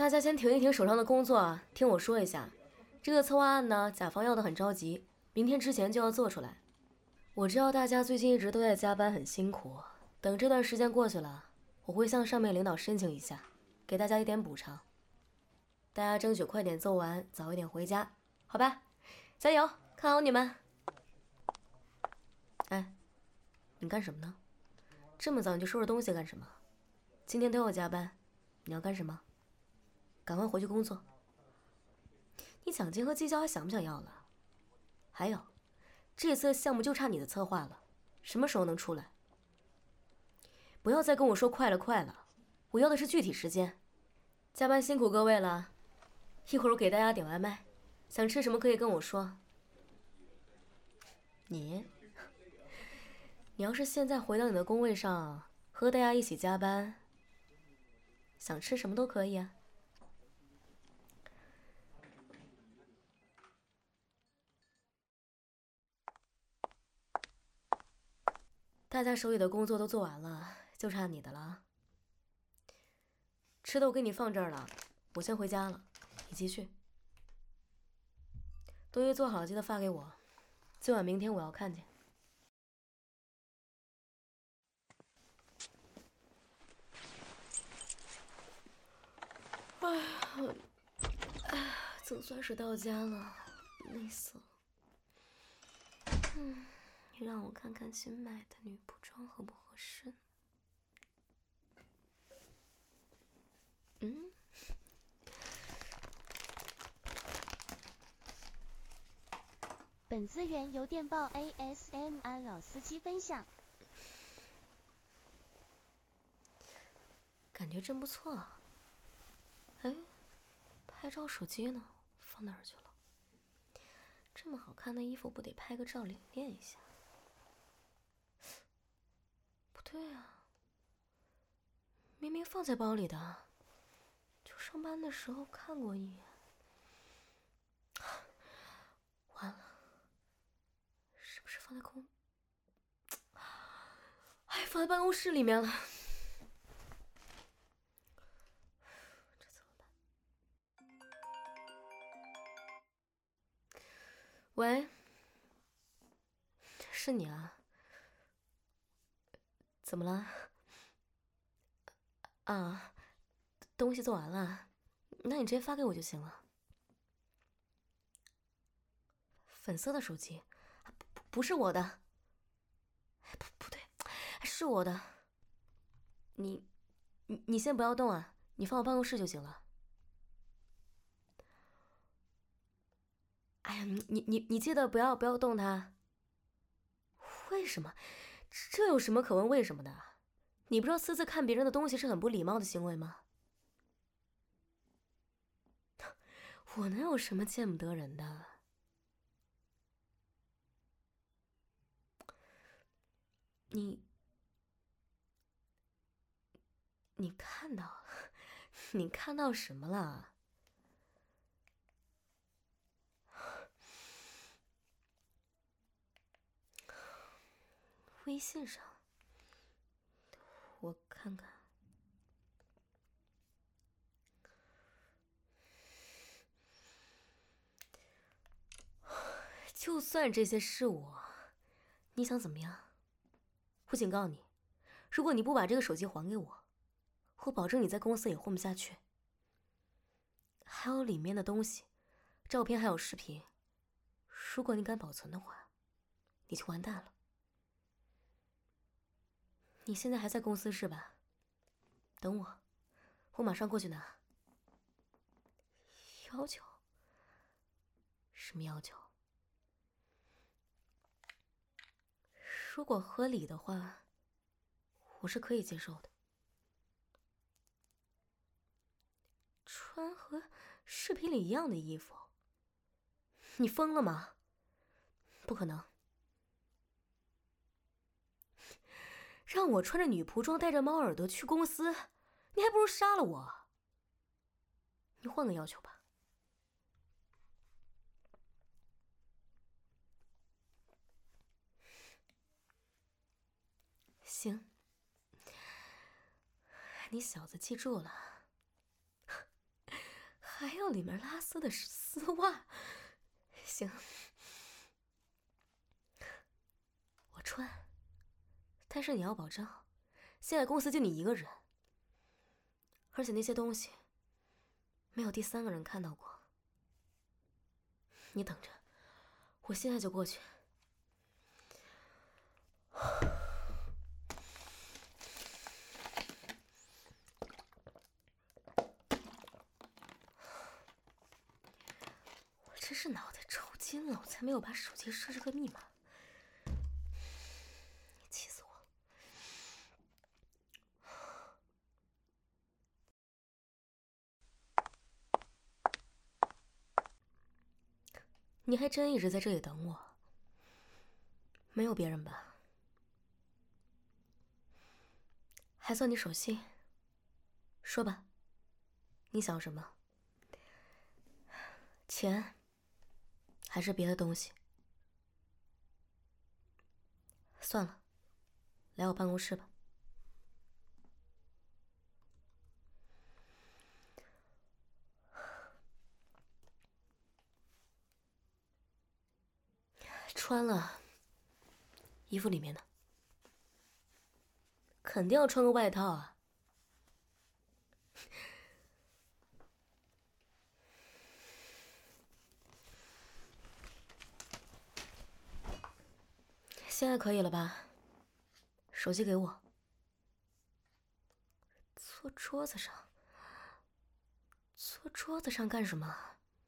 大家先停一停手上的工作，听我说一下。这个策划案呢，甲方要的很着急，明天之前就要做出来。我知道大家最近一直都在加班，很辛苦。等这段时间过去了，我会向上面领导申请一下，给大家一点补偿。大家争取快点做完，早一点回家，好吧？加油，看好你们。哎，你干什么呢？这么早你就收拾东西干什么？今天都要加班，你要干什么？赶快回去工作。你奖金和绩效还想不想要了？还有，这次项目就差你的策划了，什么时候能出来？不要再跟我说快了快了，我要的是具体时间。加班辛苦各位了，一会儿我给大家点外卖，想吃什么可以跟我说。你要是现在回到你的工位上，和大家一起加班，想吃什么都可以啊。大家手里的工作都做完了，就差你的了。吃的我给你放这儿了，我先回家了，你继续。东西做好了记得发给我，最晚明天我要看见。总算是到家了，累死了。让我看看新买的女仆装合不合适。 本资源由电报 ASMR 老司机分享。 感觉真不错啊。哎，拍照手机呢？放哪儿去了？这么好看的衣服，不得拍个照留念一下？不对啊，明明放在包里的，就上班的时候看过一眼。完了，是不是放在放在办公室里面了？这怎么办？喂，是你啊？怎么了？啊，东西做完了，那你直接发给我就行了。粉色的手机，不是我的。不对，是我的。你先不要动啊，你放我办公室就行了。哎呀，你记得不要动它。为什么？这有什么可问为什么的？你不知道私自看别人的东西是很不礼貌的行为吗？我能有什么见不得人的？你看到，你看到什么了？微信上，我看看。就算这些是我，你想怎么样？我警告你，如果你不把这个手机还给我，我保证你在公司也混不下去。还有里面的东西，照片还有视频，如果你敢保存的话，你就完蛋了。你现在还在公司是吧？等我，我马上过去拿。要求？什么要求？如果合理的话，我是可以接受的。穿和视频里一样的衣服？你疯了吗？不可能！让我穿着女仆装，带着猫耳朵去公司，你还不如杀了我。你换个要求吧。行，你小子记住了， 还要里面拉丝的丝袜？行，我穿。但是你要保证，现在公司就你一个人，而且那些东西没有第三个人看到过。你等着，我现在就过去。我真是脑袋抽筋了，我才没有把手机设置个密码。你气死我了！你还真一直在这里等我？没有别人吧？还算你守信。说吧，你想什么？钱，还是别的东西？算了，来我办公室吧。穿了，衣服里面呢？肯定要穿个外套啊。现在可以了吧？手机给我。坐桌子上。坐桌子上干什么？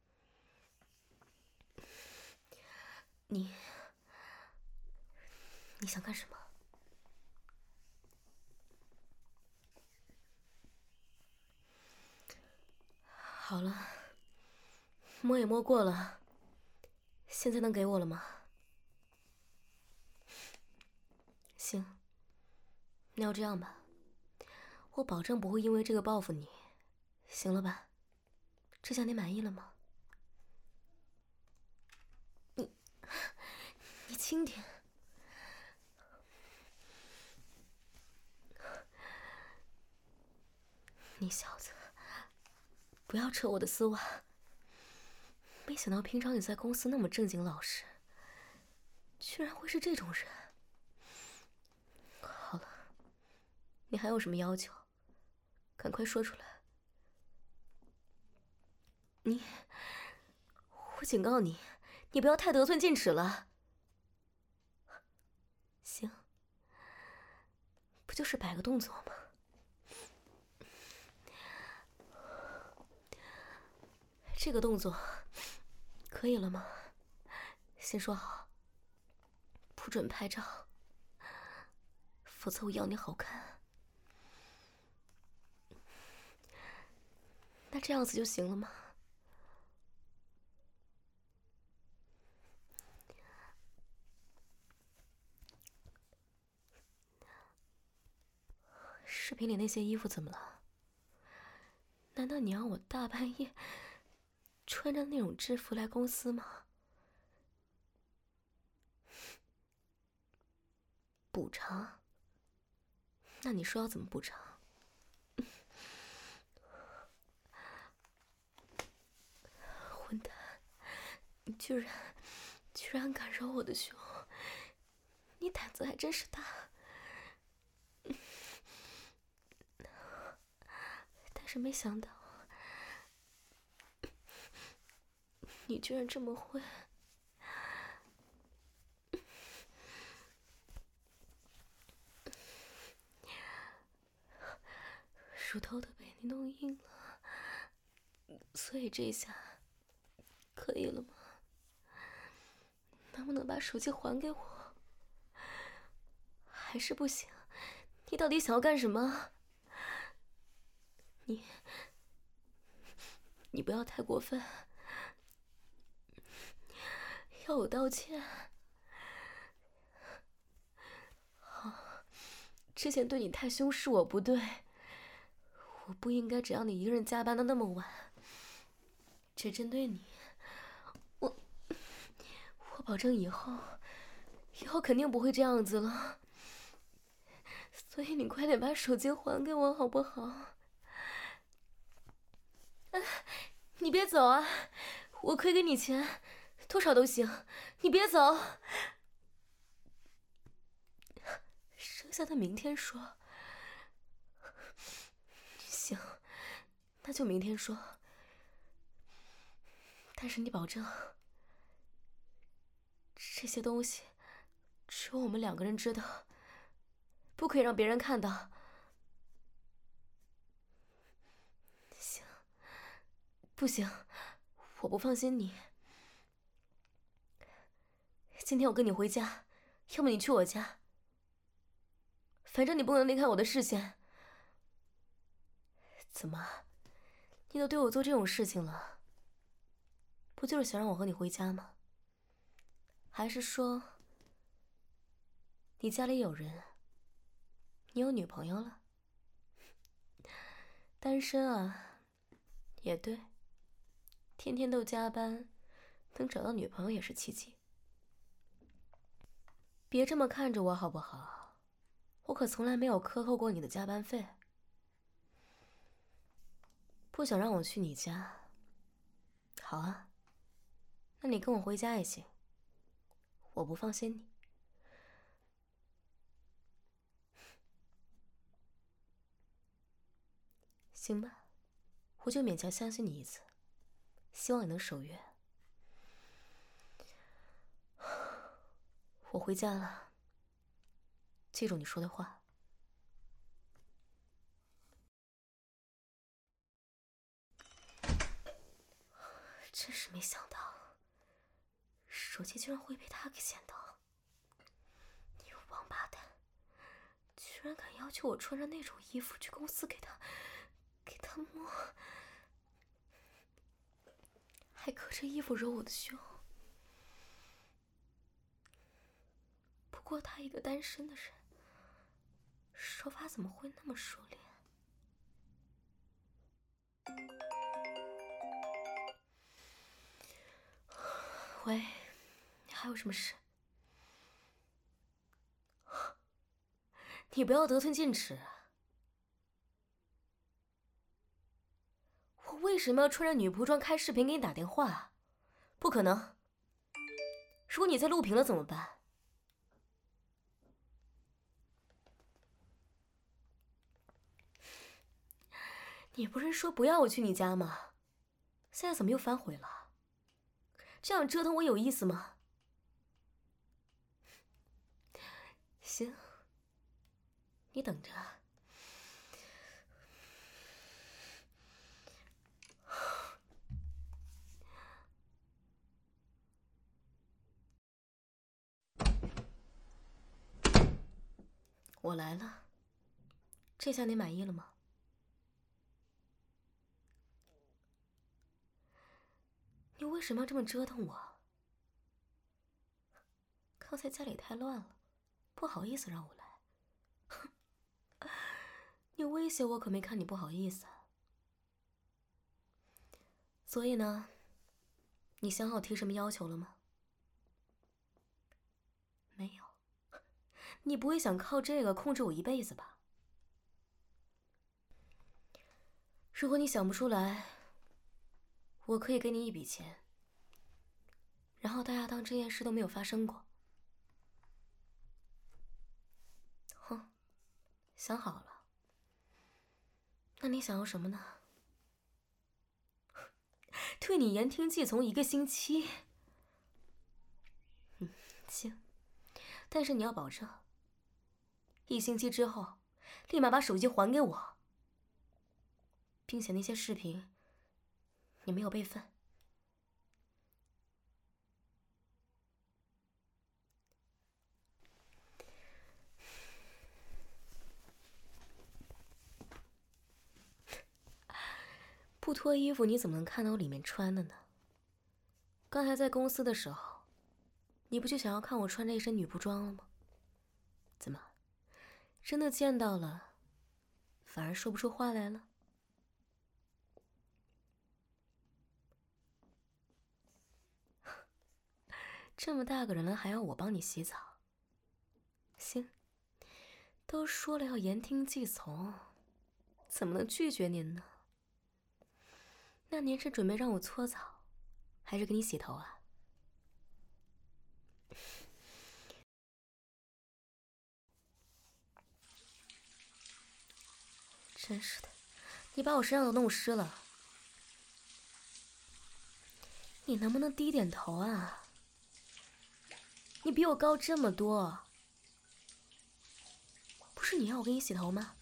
你想干什么？好了，摸也摸过了，现在能给我了吗？行，那要这样吧，我保证不会因为这个报复你，行了吧？这下你满意了吗？你轻点。你小子，不要扯我的丝袜。没想到平常你在公司那么正经老实，居然会是这种人。好了，你还有什么要求？赶快说出来。我警告你，你不要太得寸进尺了。行，不就是摆个动作吗？这个动作可以了吗？先说好，不准拍照，否则我要你好看。那这样子就行了吗？视频里那些衣服怎么了？难道你让我大半夜穿着那种制服来公司吗？补偿？那你说要怎么补偿？混蛋！你居然敢揉我的胸，你胆子还真是大。但是没想到，你居然这么会。乳头都被你弄硬了，所以这下可以了吗？能不能把手机还给我？还是不行？你到底想要干什么？你不要太过分，要我道歉。好，之前对你太凶是我不对，我不应该只让你一个人加班到那么晚。只针对你，我保证以后肯定不会这样子了。所以你快点把手机还给我好不好？ 你别走啊！我可以给你钱，多少都行。你别走。剩下的明天说。行，那就明天说。但是你保证，这些东西只有我们2个人知道，不可以让别人看到。行，不行，我不放心你。今天我跟你回家，要么你去我家，反正你不能离开我的视线。怎么，你都对我做这种事情了，不就是想让我和你回家吗？还是说，你家里有人，你有女朋友了？单身啊，也对，天天都加班，能找到女朋友也是奇迹。别这么看着我好不好？我可从来没有克扣过你的加班费。不想让我去你家？好啊，那你跟我回家也行。我不放心你。行吧，我就勉强相信你一次，希望你能守约。我回家了，记住你说的话。真是没想到，手机居然会被他给捡到。你王八蛋，居然敢要求我穿着那种衣服去公司给他摸，还隔着衣服揉我的胸。不过他一个单身的人，手法怎么会那么熟练？喂，你还有什么事？你不要得寸进尺。我为什么要穿着女仆装开视频给你打电话？不可能。如果你再录屏了怎么办？你不是说不要我去你家吗？现在怎么又反悔了？这样折腾我有意思吗？行，你等着。我来了，这下你满意了吗？你为什么要这么折腾我？刚才家里太乱了，不好意思让我来。你威胁我可没看你不好意思。所以呢，你想好提什么要求了吗？没有。你不会想靠这个控制我一辈子吧？如果你想不出来，我可以给你一笔钱，然后大家当这件事都没有发生过。哼，想好了。那你想要什么呢？对你言听计从1个星期。行，但是你要保证，1星期之后，立马把手机还给我，并且那些视频，你没有备份。不脱衣服你怎么能看到我里面穿的呢？刚才在公司的时候，你不就想要看我穿着一身女仆装了吗？怎么，真的见到了，反而说不出话来了？这么大个人了，还要我帮你洗澡？行，都说了要言听计从，怎么能拒绝您呢？ 那您是准备让我搓澡，还是给你洗头啊？真是的，你把我身上都弄湿了。你能不能低点头啊？你比我高这么多，不是你要我给你洗头吗？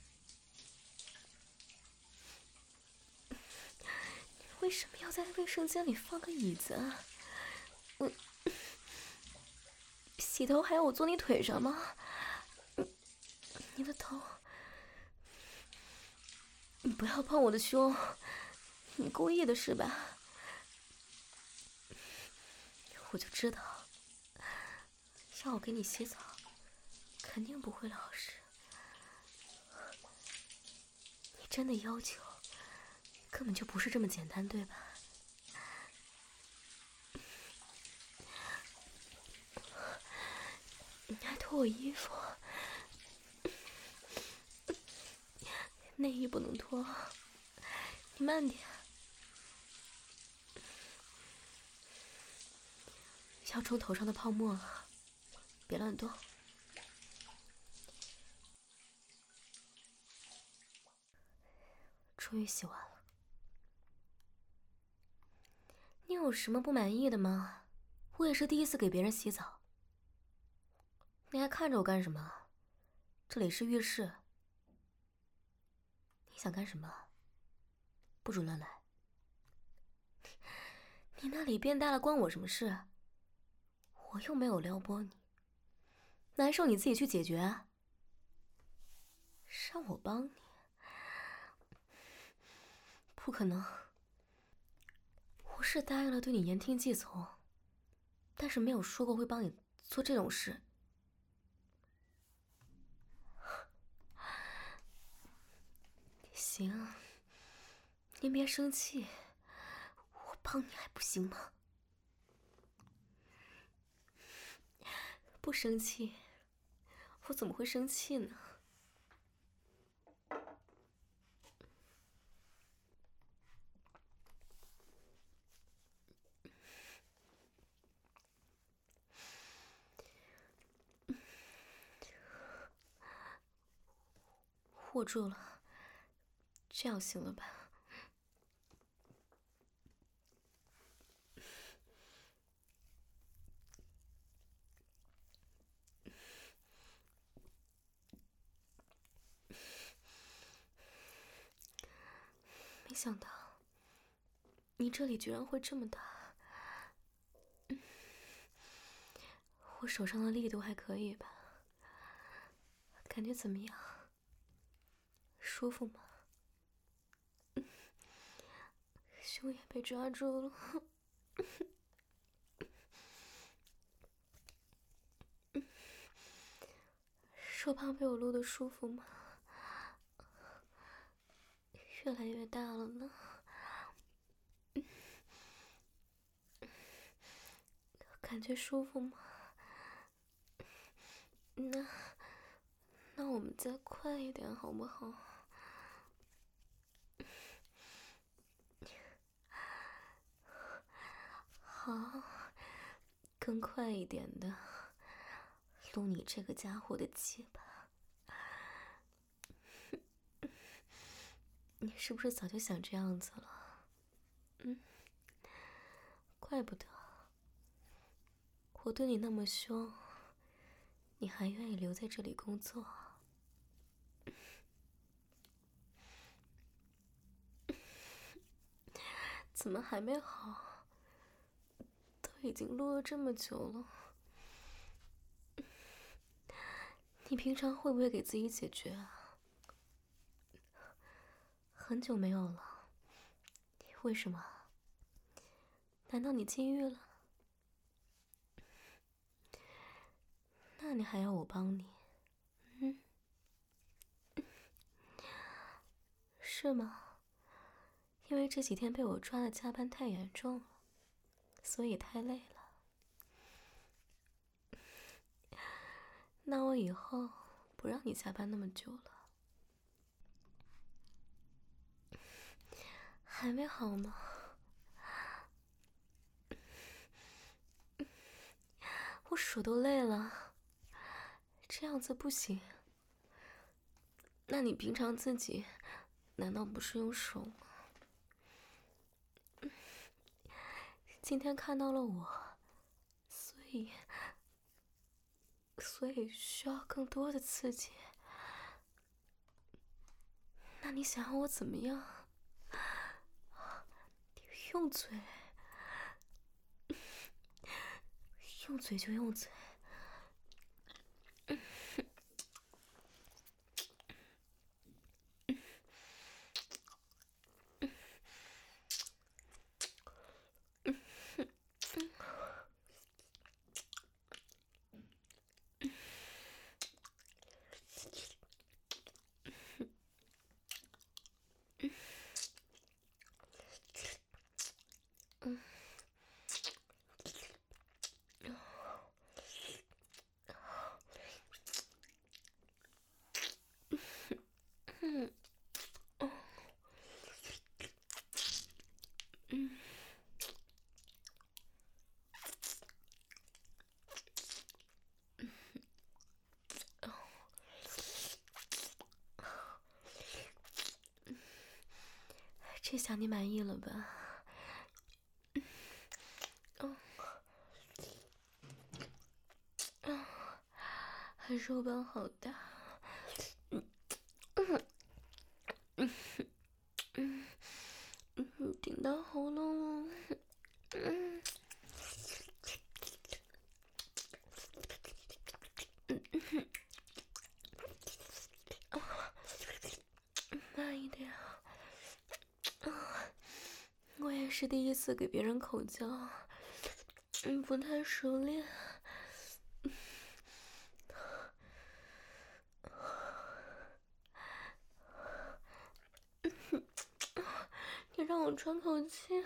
为什么要在卫生间里放个椅子啊？洗头还要我坐你腿上吗？你的头，你不要碰我的胸，你故意的是吧？我就知道，要我给你洗澡，肯定不会老实。你真的要求，根本就不是这么简单，对吧？你还脱我衣服，内衣不能脱，你慢点。要冲头上的泡沫了，别乱动。终于洗完了，你有什么不满意的吗？我也是第一次给别人洗澡。你还看着我干什么？这里是浴室，你想干什么？不准乱来。你那里变大了，关我什么事？我又没有撩拨你，难受你自己去解决啊。让我帮你？不可能。我是答应了对你言听计从，但是没有说过会帮你做这种事。行，您别生气，我帮你还不行吗？不生气，我怎么会生气呢？握住了，这样行了吧？没想到你这里居然会这么大。我手上的力度还可以吧？感觉怎么样？舒服吗？胸也被抓住了。手棒被我撸得舒服吗？越来越大了呢。感觉舒服吗？那我们再快一点好不好？好，更快一点的，撸你这个家伙的鸡巴。你是不是早就想这样子了？怪不得我对你那么凶，你还愿意留在这里工作。怎么还没好？都已经撸了这么久了。你平常会不会给自己解决啊？很久没有了。为什么？难道你禁欲了？那你还要我帮你？是吗？因为这几天被我抓的加班太严重了，所以太累了。那我以后不让你加班那么久了。还没好吗？ 手都累了，这样子不行。那你平常自己难道不是用手吗？今天看到了我，所以需要更多的刺激。那你想要我怎么样？用嘴，用嘴就用嘴。这下你满意了吧？肉棒好大，顶到喉咙了。慢一点。我也是第一次给别人口交，不太熟练。你让我喘口气。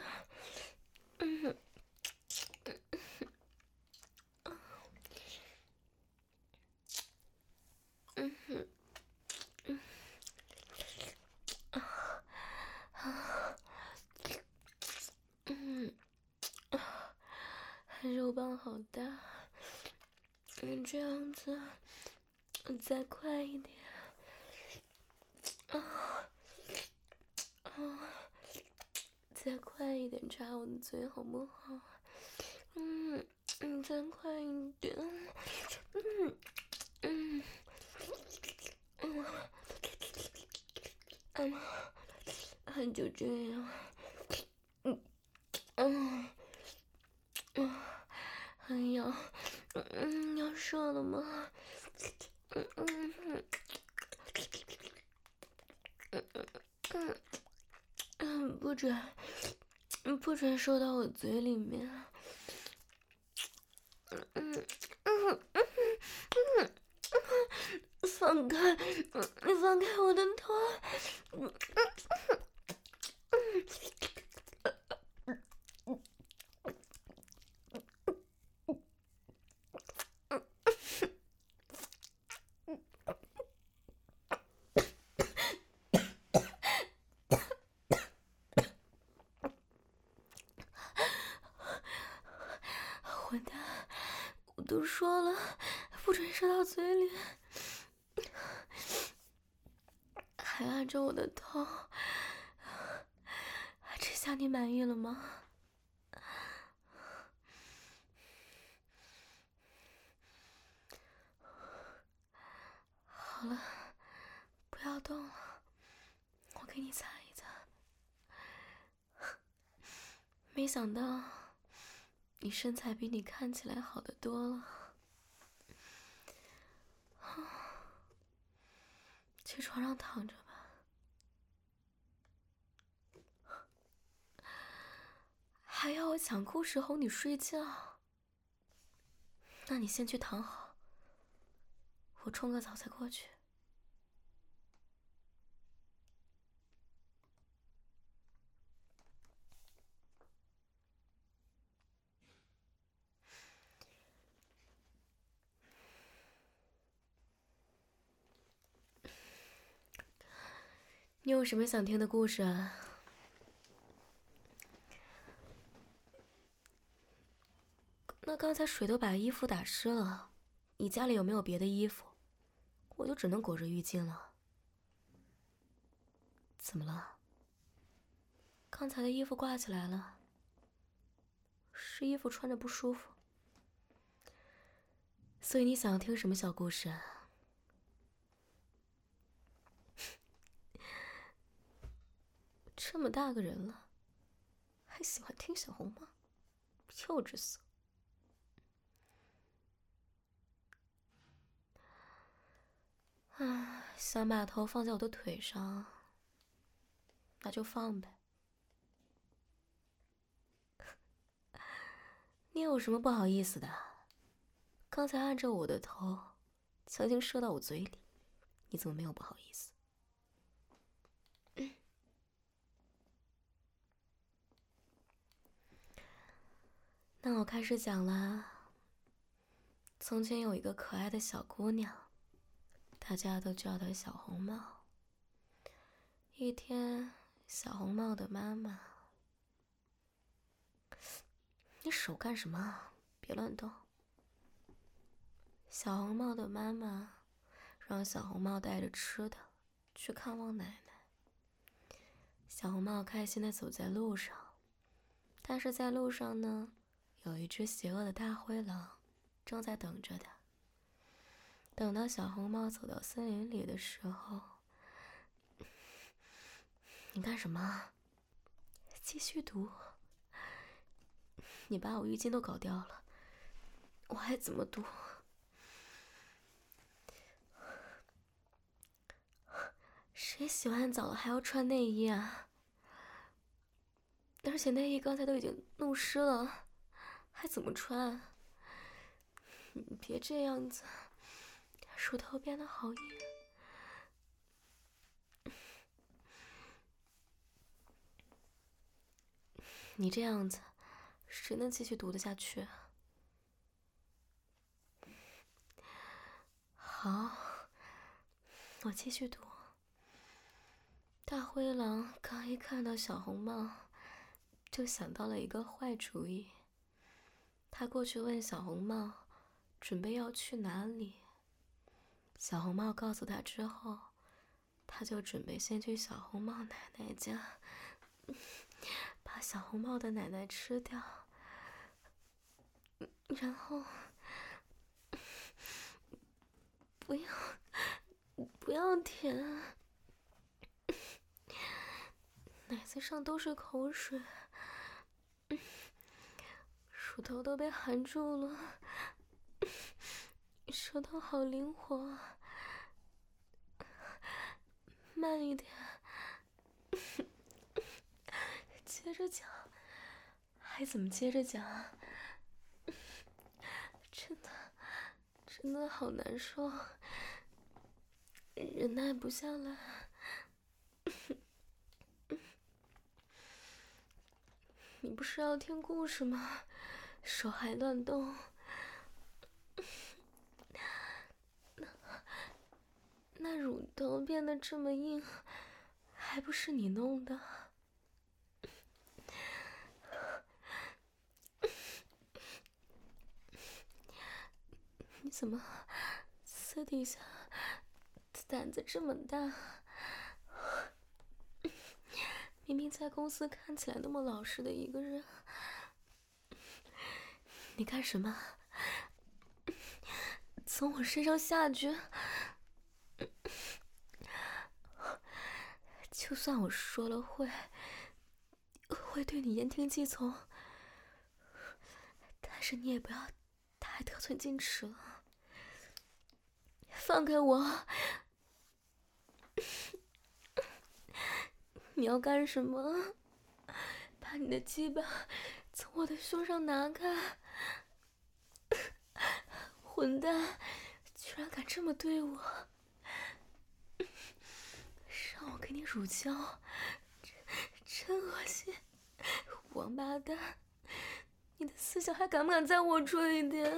肉棒好大，这样子再快一点。再快一点插我的嘴好不好？再快一点。就这样。很痒。要射了吗？不准射到我嘴里面。放开，你放开我的头。混蛋，我都说了，不准射到嘴里，还按着我的头。这下你满意了吗？好了，不要动了，我给你擦一擦。没想到你身材比你看起来好得多了。去床上躺着吧。还要我抢故事哄你睡觉？那你先去躺好，我冲个澡再过去。你有什么想听的故事啊？那刚才水都把衣服打湿了，你家里有没有别的衣服？我就只能裹着浴巾了。怎么了？刚才的衣服挂起来了，是衣服穿着不舒服。所以你想要听什么小故事啊？这么大个人了，还喜欢听小红帽，幼稚死了。想把头放在我的腿上，那就放呗。你有什么不好意思的？刚才按着我的头，强行射到我嘴里，你怎么没有不好意思？那我开始讲啦。从前有一个可爱的小姑娘，大家都叫她小红帽。一天，小红帽的妈妈……你手干什么？别乱动。小红帽的妈妈让小红帽带着吃的去看望奶奶。小红帽开心地走在路上，但是在路上呢，有一只邪恶的大灰狼正在等着他。等到小红帽走到森林里的时候，你干什么？继续读。你把我浴巾都搞掉了，我还怎么读？谁洗完澡了还要穿内衣啊？而且内衣刚才都已经弄湿了，还怎么穿？你别这样子，乳头变得好硬。你这样子，谁能继续读得下去啊？好，我继续读。大灰狼刚一看到小红帽，就想到了一个坏主意。他过去问小红帽，准备要去哪里。小红帽告诉他之后，他就准备先去小红帽奶奶家，把小红帽的奶奶吃掉，然后不要舔，奶子上都是口水，乳头都被含住了，舌头好灵活，慢一点，接着讲。还怎么接着讲？真的好难受，忍耐不下来。你不是要听故事吗？手还乱动。那乳头变得这么硬，还不是你弄的？你怎么私底下胆子这么大？明明在公司看起来那么老实的一个人，你干什么？从我身上下去！就算我说了会对你言听计从，但是你也不要太得寸进尺了。放开我！你要干什么？把你的鸡巴从我的胸上拿开！混蛋，居然敢这么对我！让我给你乳胶，真恶心！王八蛋，你的思想还敢不敢再龌龊一点？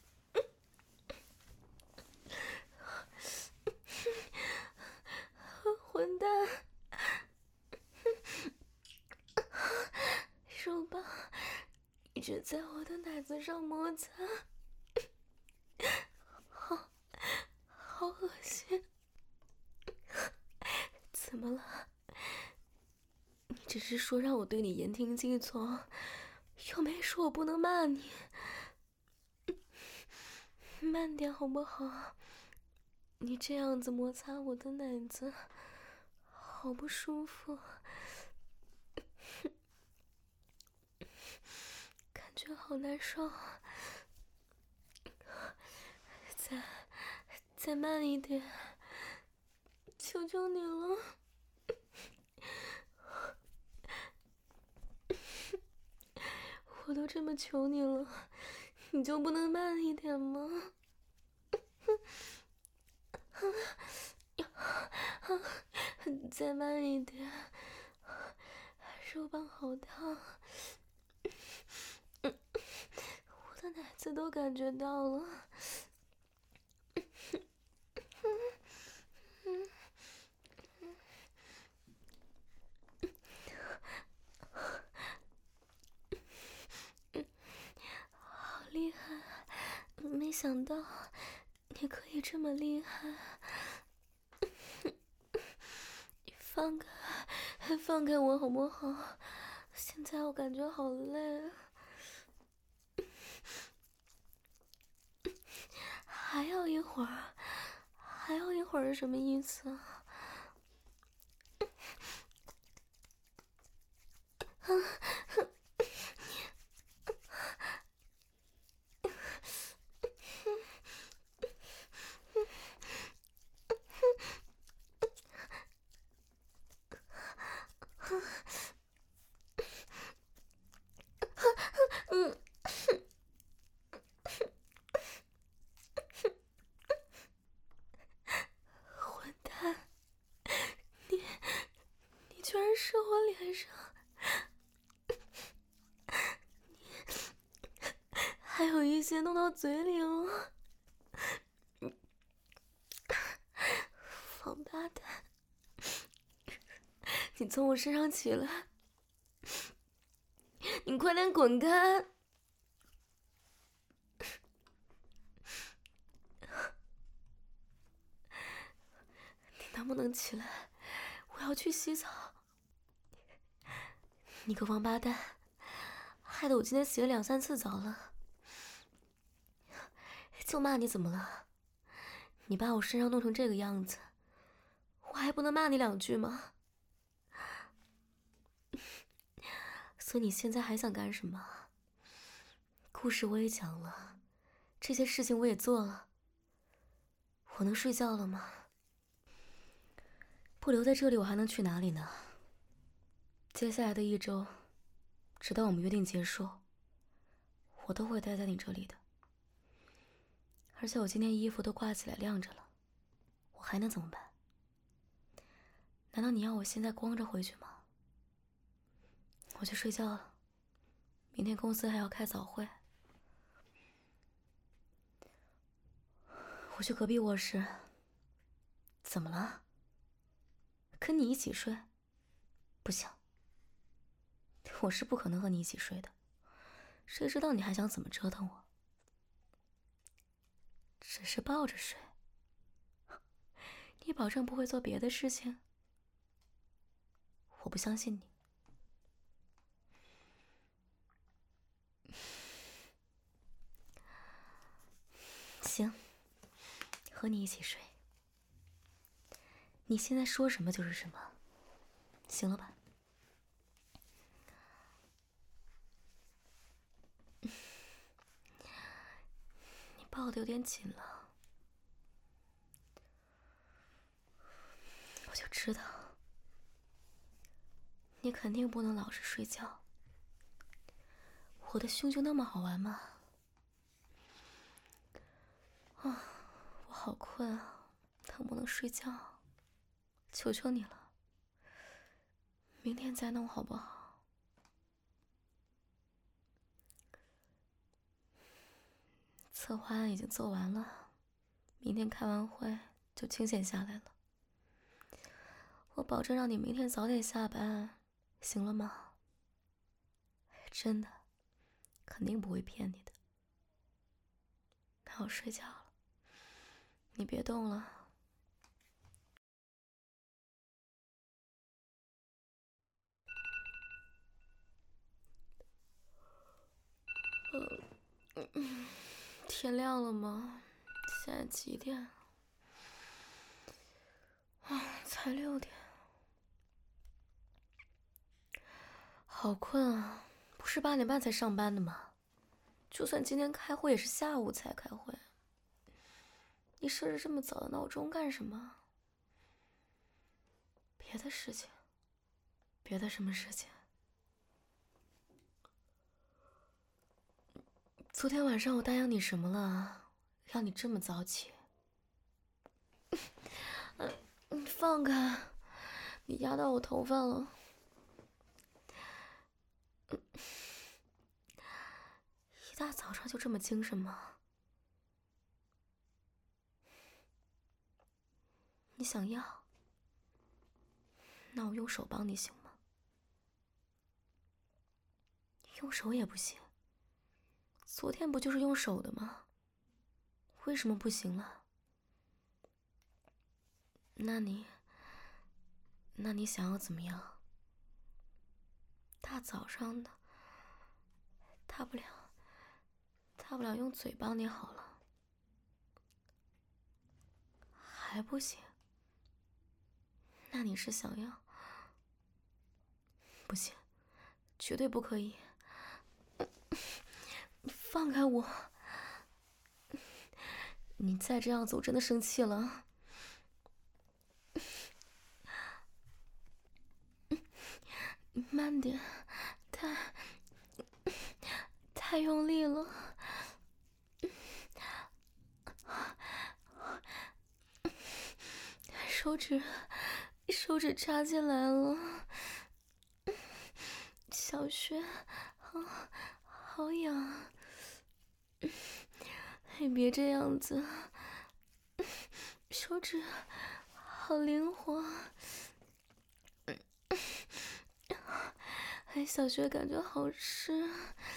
混蛋！肉棒，你直在我的奶子上摩擦，好恶心！怎么了？你只是说让我对你言听计从，又没说我不能骂你。慢点好不好？你这样子摩擦我的奶子，好不舒服，感觉好难受。再慢一点，求求你了。我都这么求你了，你就不能慢一点吗？再慢一点，肉棒好烫，我的奶子都感觉到了。好厉害，没想到你可以这么厉害。放开我好不好？现在我感觉好累。还要一会儿，还要一会儿是什么意思啊？混蛋！你居然射我脸上！还有一些弄到嘴里了，王八蛋！你从我身上起来，你快点滚开！你能不能起来？我要去洗澡。你个王八蛋，害得我今天洗了2、3次澡了。就骂你怎么了？你把我身上弄成这个样子，我还不能骂你2句吗？所以你现在还想干什么？故事我也讲了，这些事情我也做了，我能睡觉了吗？不留在这里，我还能去哪里呢？接下来的1周，直到我们约定结束，我都会待在你这里的。而且我今天衣服都挂起来晾着了，我还能怎么办？难道你要我现在光着回去吗？我去睡觉了，明天公司还要开早会。我去隔壁卧室。怎么了？跟你一起睡？不行，我是不可能和你一起睡的。谁知道你还想怎么折腾我？只是抱着睡？你保证不会做别的事情？我不相信你。行，和你一起睡。你现在说什么就是什么，行了吧？你抱得有点紧了，我就知道你肯定不能老是睡觉。我的胸就那么好玩吗？啊，我好困啊，能不能睡觉？求求你了，明天再弄好不好？策划案已经做完了，明天开完会就清闲下来了。我保证让你明天早点下班，行了吗？真的， 肯定不会骗你的。那我睡觉了，你别动了。天亮了吗？现在几点？才6点。好困啊！不是8点半才上班的吗？就算今天开会，也是下午才开会。你设置这么早的闹钟干什么？别的事情？别的什么事情？昨天晚上我答应你什么了？让你这么早起？你放开！你压到我头发了。一大早上就这么精神吗？你想要？那我用手帮你行吗？用手也不行。昨天不就是用手的吗？为什么不行了？那你想要怎么样？大早上的，大不了用嘴帮你好了。还不行？那你是想要？不行，绝对不可以！放开我！你再这样子，我真的生气了。慢点，太用力了。手指插进来了。小穴，好痒。你别这样子，手指好灵活。小穴感觉好湿，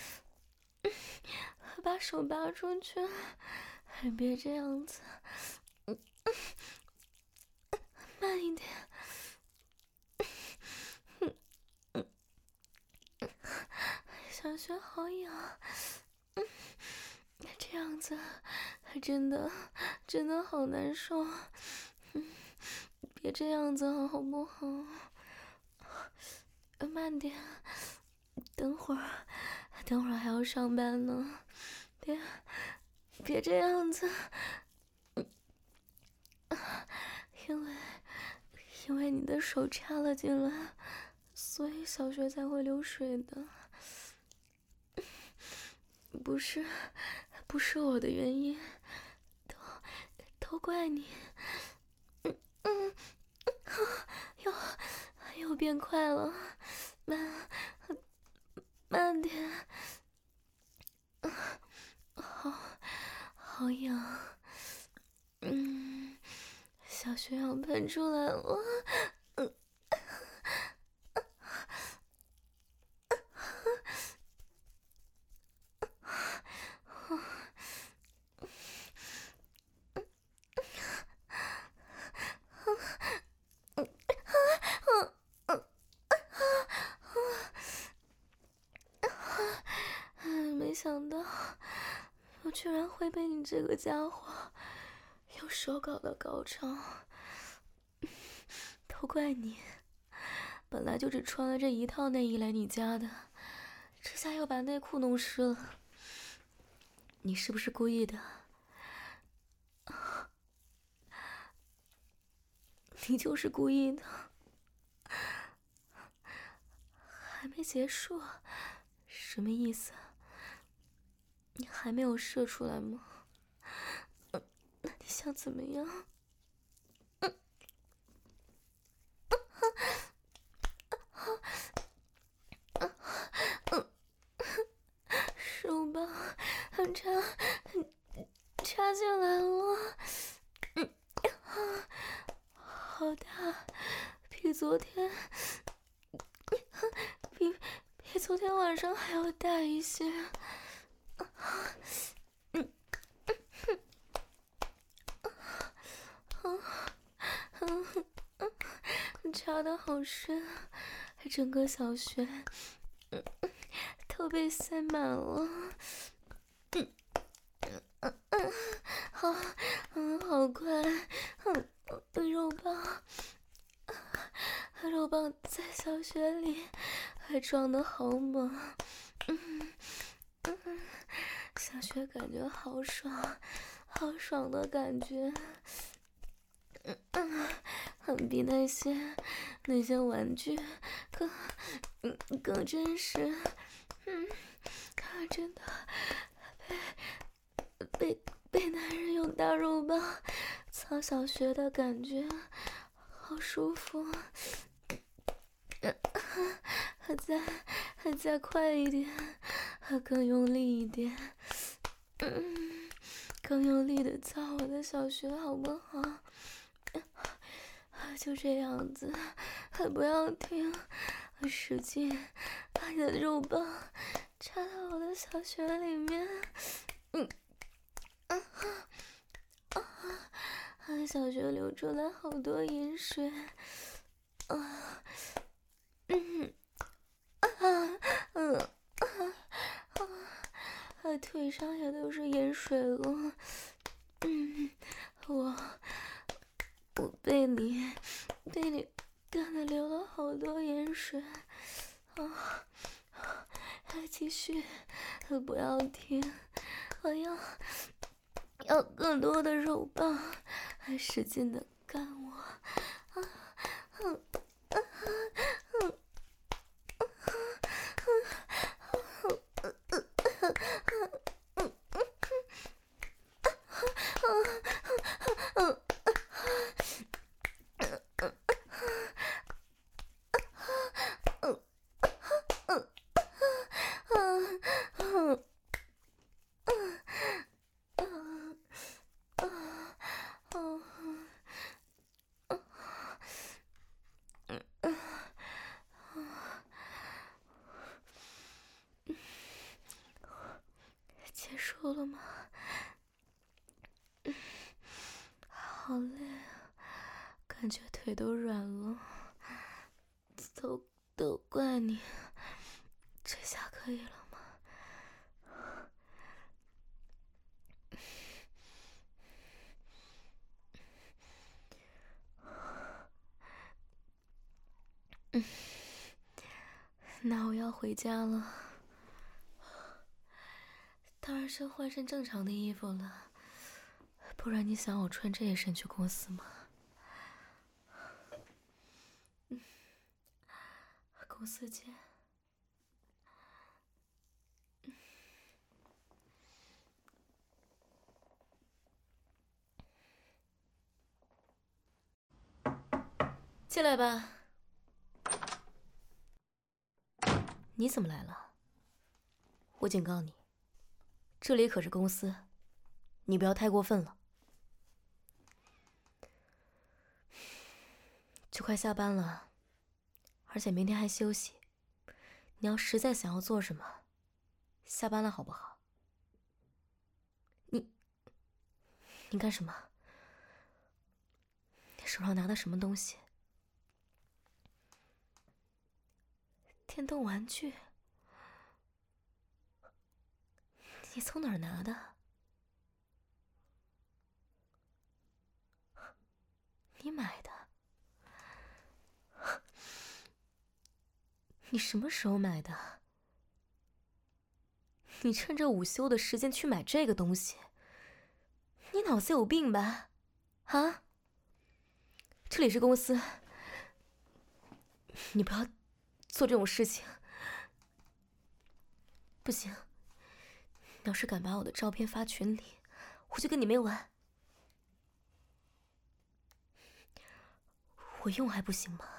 把手拔出去。别这样子，慢一点。小穴好痒。这样子真的好难受。别这样子好不好？慢点，等会儿还要上班呢。别这样子。因为你的手插了进来，所以小穴才会流水的。不是我的原因，都怪你。又变快了，慢点。好痒。小穴要喷出来了。没想到我居然会被你这个家伙用手搞到高潮。都怪你，本来就只穿了这一套内衣来你家的，这下又把内裤弄湿了。你是不是故意的？你就是故意的。还没结束？什么意思？你还没有射出来吗？那你想怎么样？手吧，插进来了。好大，比昨天晚上还要大一些。 插得好深，整个小穴都被塞满了。好，好快，肉棒在小穴里还撞得好猛，小穴感觉好爽，好爽的感觉，比那些玩具更真实，真的被男人用大肉棒操小穴的感觉，好舒服。再快一点，更用力一点，更用力的操我的小穴，好不好？就这样子，不要停，使劲把你的肉棒插到我的小穴里面。小穴流出来好多盐水，腿上也都是盐水了。我被你干的流了好多盐水，继续，不要停，我要更多的肉棒，使劲的干我。结束了吗？好累啊，感觉腿都软了。都怪你，这下可以了吗？那我要回家了。当然是换身正常的衣服了，不然你想我穿这一身去公司吗？公司见。进来吧。你怎么来了？我警告你，这里可是公司，你不要太过分了。就快下班了，而且明天还休息。你要实在想要做什么，下班了好不好？你干什么？你手上拿的什么东西？电动玩具？你从哪儿拿的？你买的？你什么时候买的？你趁着午休的时间去买这个东西？你脑子有病吧？啊？这里是公司，你不要做这种事情。不行，你要是敢把我的照片发群里，我就跟你没完。我用还不行吗？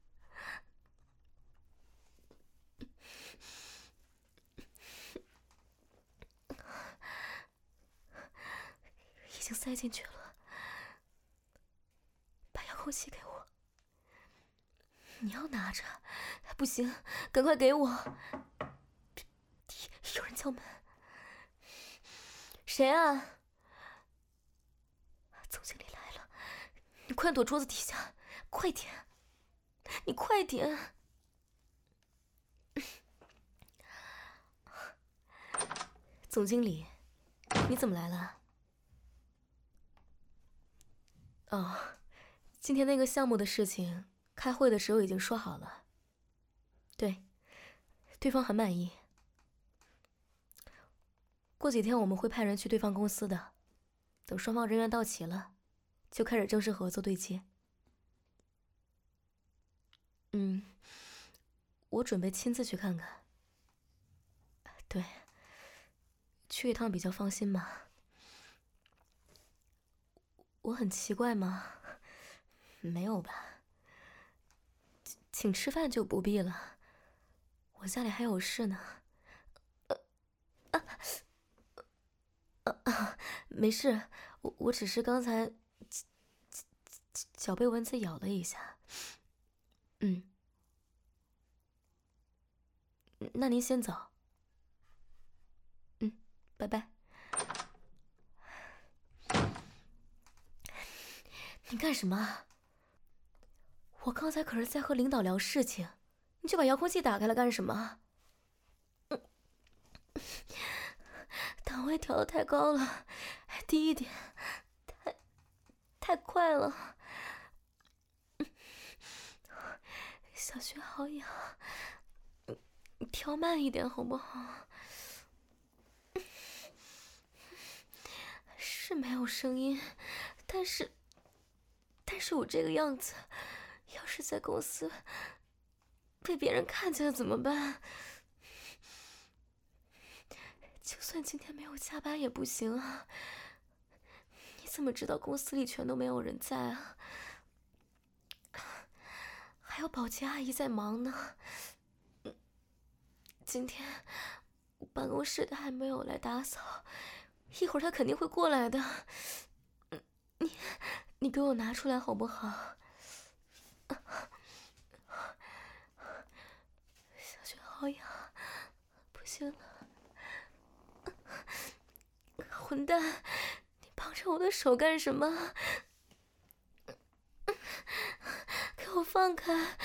已经塞进去了，把遥控器给我。你要拿着？不行，赶快给我！有人敲门。谁啊？总经理来了，你快躲桌子底下，快点！ 你快点。总经理，你怎么来了？哦，今天那个项目的事情，开会的时候已经说好了。对，对方很满意。过几天我们会派人去对方公司的，等双方人员到齐了，就开始正式合作对接。我准备亲自去看看。对，去一趟比较放心嘛。我很奇怪吗？没有吧。请吃饭就不必了，我家里还有事呢。没事，我只是刚才脚被蚊子咬了一下。那您先走。拜拜。你干什么？我刚才可是在和领导聊事情，你就把遥控器打开了干什么？档位调得太高了，低一点，太快了。小穴好痒，你调慢一点好不好？是没有声音，但是我这个样子，要是在公司被别人看见了怎么办？就算今天没有加班也不行啊！你怎么知道公司里全都没有人在啊？还有保洁阿姨在忙呢。今天办公室的还没有来打扫，一会儿她肯定会过来的。你给我拿出来好不好？小穴好痒，不行了！混蛋，你绑着我的手干什么？给我放开！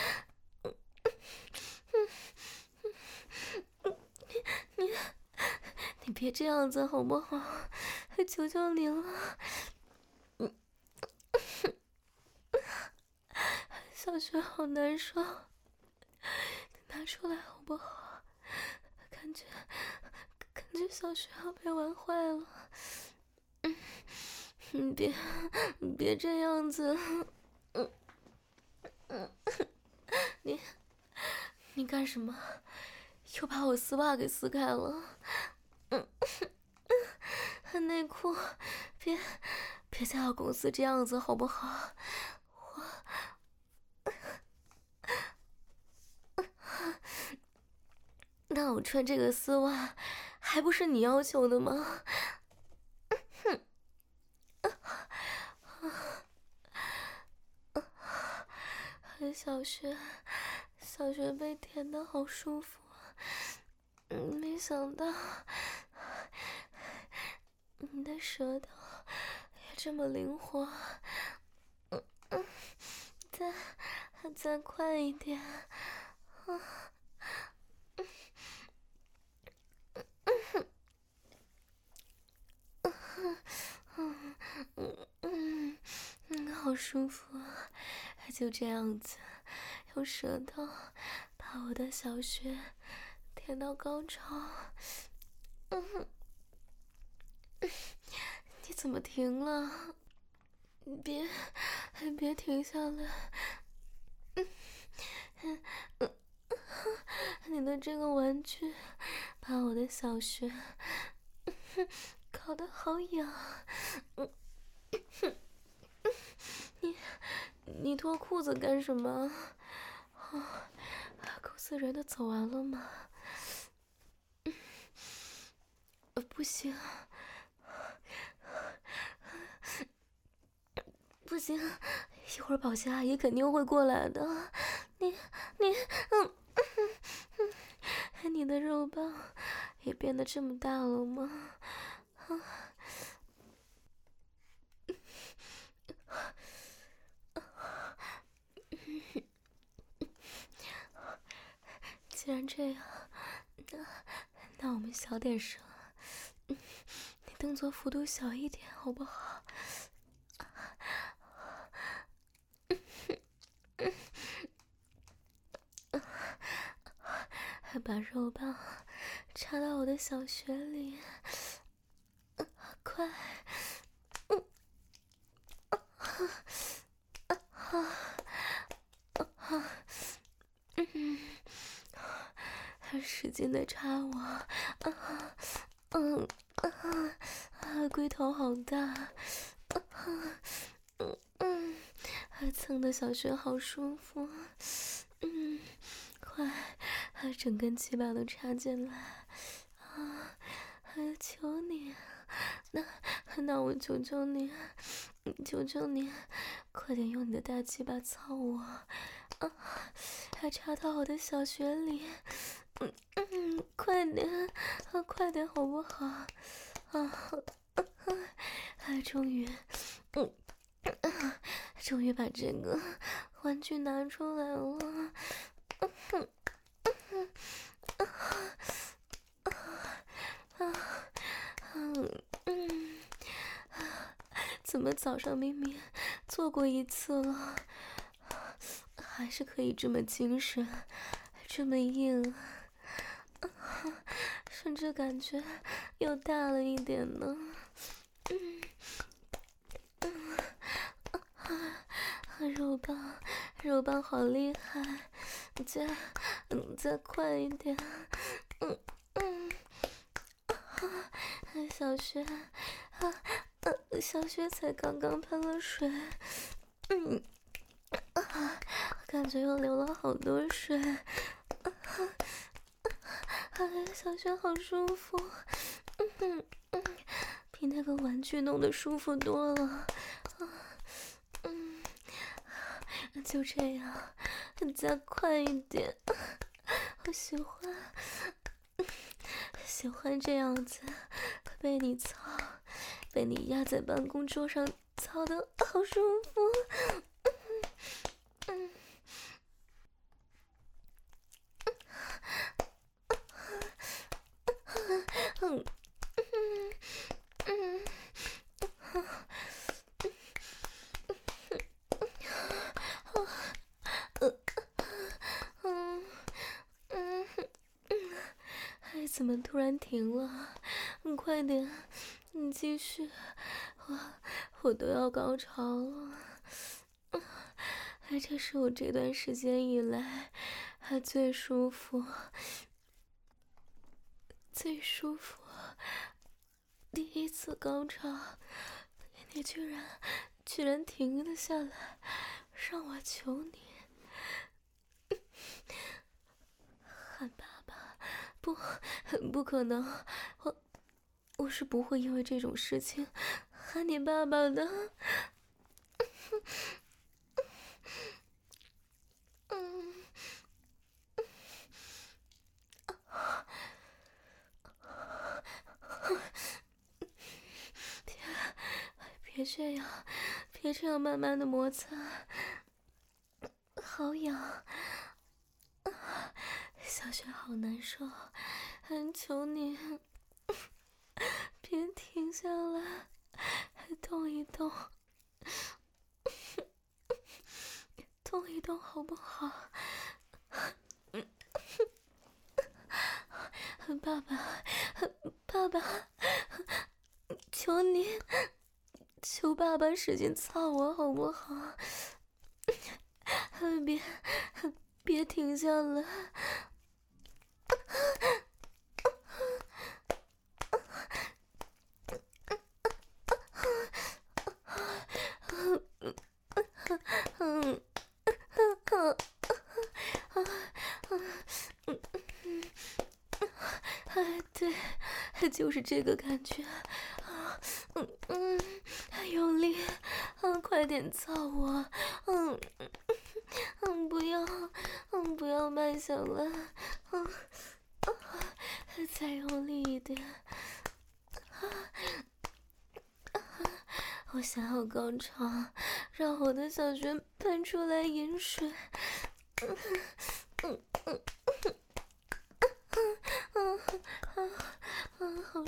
你别这样子好不好？求求你了！小穴好难受，你拿出来好不好？感觉小穴要被玩坏了。你别这样子。你干什么？又把我丝袜给撕开了。内裤，别在我公司这样子好不好？那我穿这个丝袜，还不是你要求的吗？小穴被舔得好舒服，没想到你的舌头也这么灵活。再快一点。好舒服啊！就这样子，用舌头把我的小穴舔到高潮。你怎么停了？别停下来！你的这个玩具把我的小穴搞得好痒。你脱裤子干什么？公司人都走完了吗？不行，不行，一会儿保洁阿姨肯定会过来的。你的肉棒也变得这么大了吗？ 既然这样，那我们小点声，你动作幅度小一点好不好？把肉棒插到我的小穴里，快！使劲的插我，龟头好大，蹭的小穴好舒服，快，整根鸡巴都插进来，求你，那我求求你，求求你，快点用你的大鸡巴操我，还插到我的小穴里，快点，快点好不好？终于把这个玩具拿出来了，怎么早上明明做过一次了，还是可以这么精神，这么硬，甚至感觉又大了一点呢。肉棒好厉害，再快一点，小穴才刚刚喷了水，感觉又流了好多水，小穴好舒服，比那个玩具弄得舒服多了。就这样，再快一点，我喜欢这样子，被你操，被你压在办公桌上操的好舒服。怎么突然停了？快点，你继续，我都要高潮了。这是我这段时间以来最舒服第一次高潮，你居然停了下来，让我求你，喊爸爸。不可能，我是不会因为这种事情喊你爸爸的。别这样慢慢的摩擦，好痒，小雪好难受，求你别停下来，动一动，动一动好不好？爸爸，求你，求爸爸使劲操我好不好？别停下来！对，就是这个感觉。用力，快点操我！不要慢下来，再用力一点。我想要高潮，让我的小穴喷出来饮水。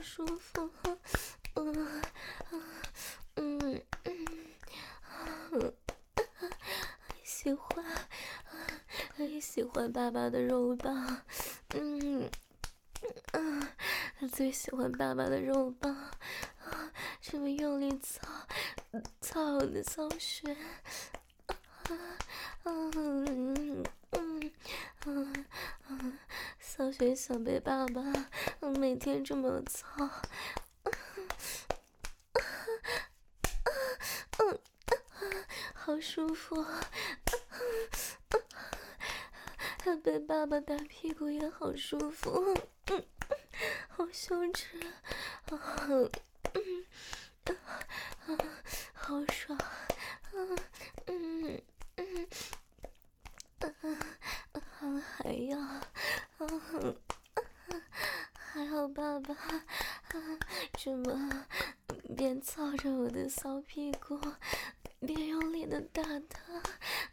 舒服。喜欢爸爸的肉棒，最喜欢爸爸的肉棒，这么用力操我的骚穴，骚穴想被爸爸每天这么操，好舒服。被爸爸打屁股也好舒服，好羞耻，好爽，还要，还好爸爸这么边操着我的骚屁股，边用力的打他。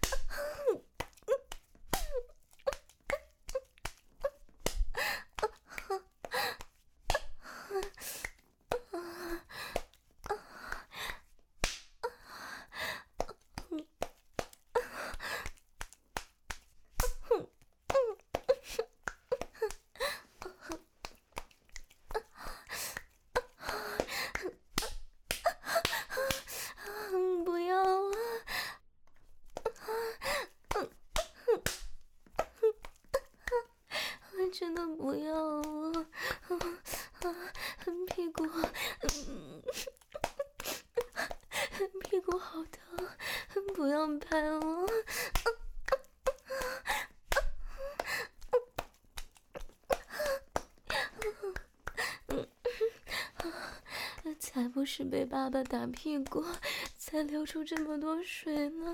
不要啊！真的不要啊！屁股好疼，不要拍我！才不是被爸爸打屁股才流出这么多水呢。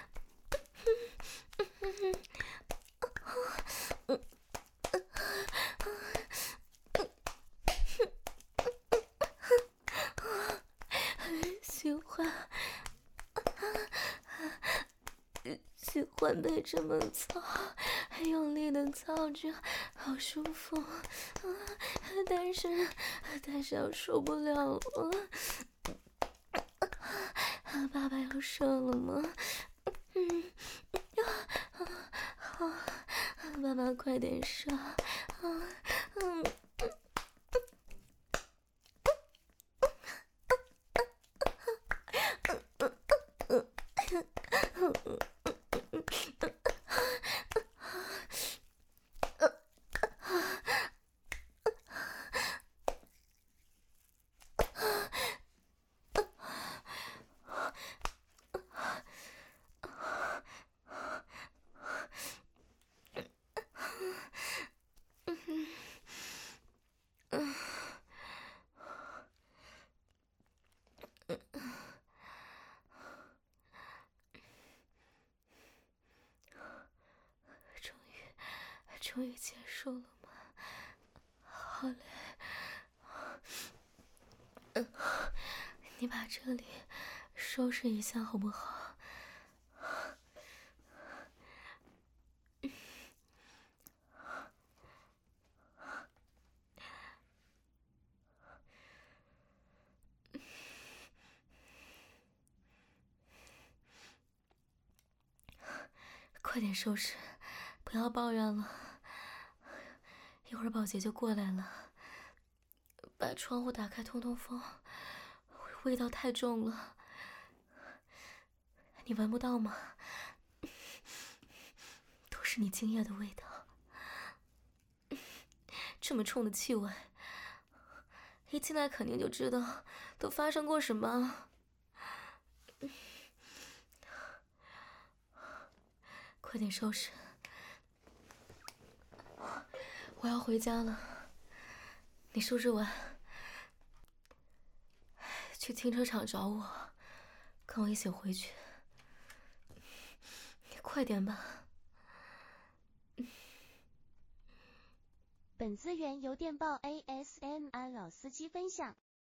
喜欢被这么操，还用力的操着，好舒服。但是要受不了了。爸爸要射了吗？好，爸爸快点射。终于结束了吗？好累。你把这里收拾一下好不好？快点收拾，不要抱怨了。一会儿宝洁就过来了，把窗户打开通通风，味道太重了，你闻不到吗？都是你精液的味道，这么冲的气味，一进来肯定就知道都发生过什么。快点收拾，我要回家了。你收拾完，去停车场找我，跟我一起回去。你快点吧。 本资源由电报 ASMR 老司机分享。